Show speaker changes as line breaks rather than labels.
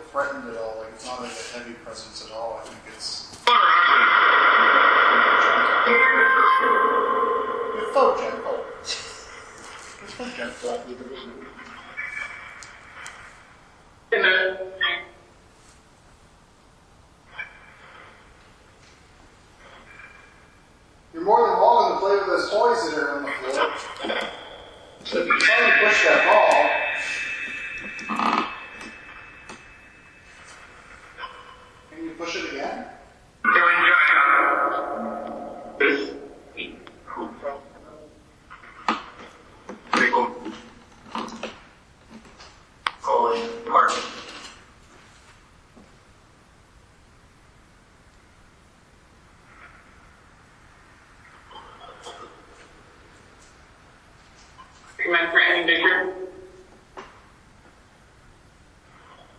threatened at all. Like, it's not like a heavy presence at all. I think it's... You're so gentle. You're so gentle. You're more than welcome to play with those toys that are on the floor. So if you're trying to push that ball, can you push it again?
Recommend for anything bigger?